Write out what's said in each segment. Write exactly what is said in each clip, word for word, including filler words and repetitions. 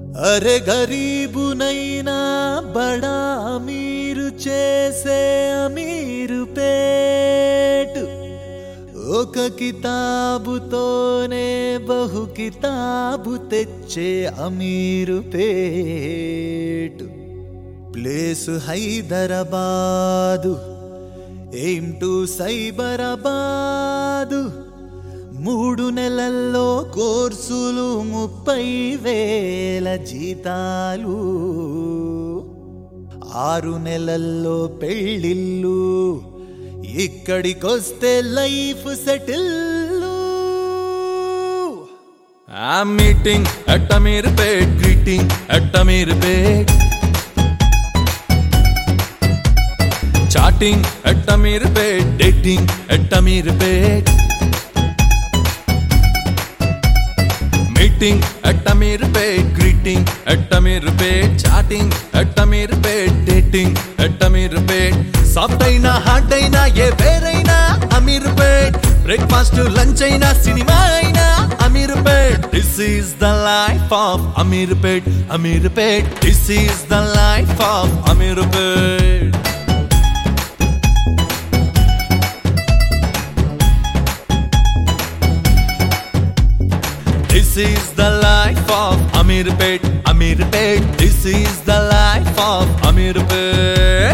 अरे गरीबु नैना बड़ा अमीर चेसे अमीर पेट ओक किताबु तोने बहु किताबु तेच्चे अमीर पेट प्लेस हैदराबादु एम टू సైబరాబాదు మూడు నెలల్లో కోర్సులు ముప్పై వేల జీతాలు ఆరు నెలల్లో పెళ్ళిళ్ళు ఇక్కడికొస్తే life settle I'm meeting at Amirpet, greeting at Amirpet, chatting at Amirpet, dating at Amirpet, meeting at Amirpet, greeting at Amirpet, chatting at Amirpet, dating at Amirpet. Soft aina, hard aina, ye veraina Amirpet. Breakfast, lunch aina, cinema aina Amirpet. This is the life of Amirpet, Amirpet. This is the life of Amirpet. This is the life of Amirpet, Amirpet. This is the life of Amirpet.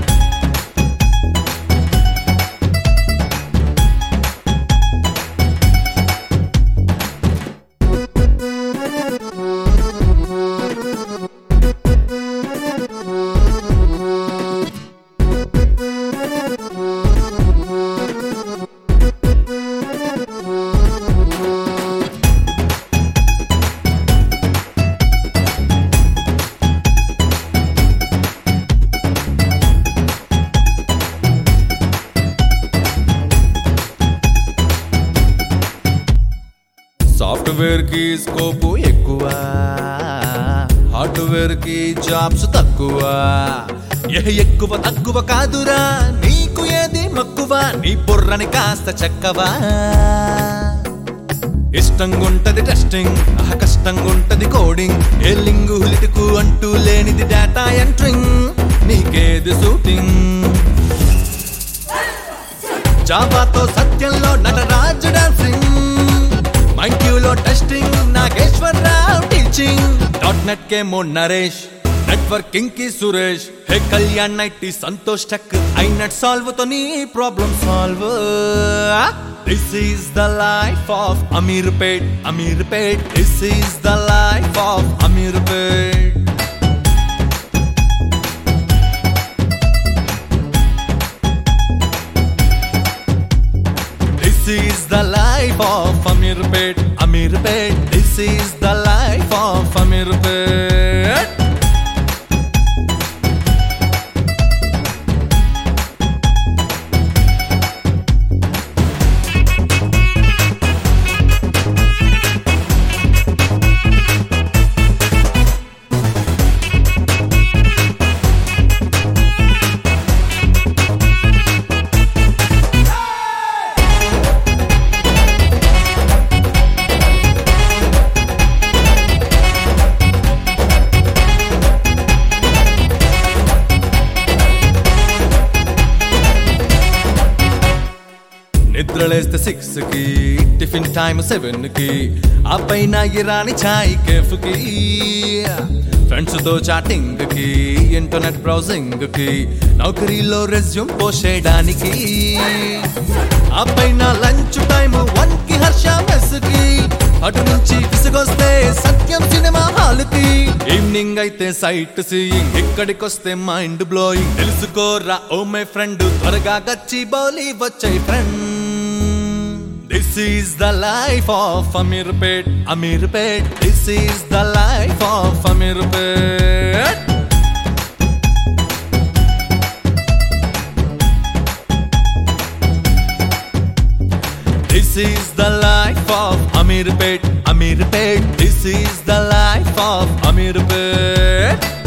Software కి scope ఎక్కువ, hardware కి jobs తక్కువ. ఏ ఎక్కువ తక్కువ కాదురా, నీకు ఏది మక్కువ, నీ బుర్రని కాస్త చెక్కవా. ఇష్టంగుంటది టెస్టింగ్, ఆహ కష్టంగుంటది కోడింగ్. ఏ లింగు లిటుకు అంటూ లేనిది డేటా ఎంట్రింగ్, నీకేది షూటింగ్. జావాతో సత్యంలో నటరాజు డాన్సింగ్, మైక్యూలో testing Nageswararao teaching. Dot net కే మో నరేష్, నెట్వర్కింగ్ కి Suresh. Hey Kalyan IT Santosh tech, ఐనెట్ సాల్వ్ తో నీ problem solve. This is the life of Ameerpet, Ameerpet. This is the life of Ameerpet. This is the life of Amirpet, Amirpet. This is the life of Amirpet. నిద్రలేస్తే six కి, tiffin time seven కి, ఆ పైన ఇరాని చాయ్ cafe కి, friends తో chatting కి, internet browsing కి, నౌకరీలో రెజ్యూమ్ పోసేయడానికి, ఆ పైన లంచ్ టైమ్ వన్ కి హర్ష మెస్ కి, అటు నుంచి విసుగొస్తే సత్యం సినిమా హాల్ కి, ఈవినింగ్ అయితే సైట్ సీయింగ్, ఇక్కడికొస్తే మైండ్ బ్లోయింగ్. తెలుసుకోరా ఓ మై ఫ్రెండ్, త్వరగా గచ్చి బౌలి వచ్చాయి friend. This is the life of Amirpet, Amirpet. This is the life of Amirpet. This is the life of Amirpet, Amirpet. This is the life of Amirpet.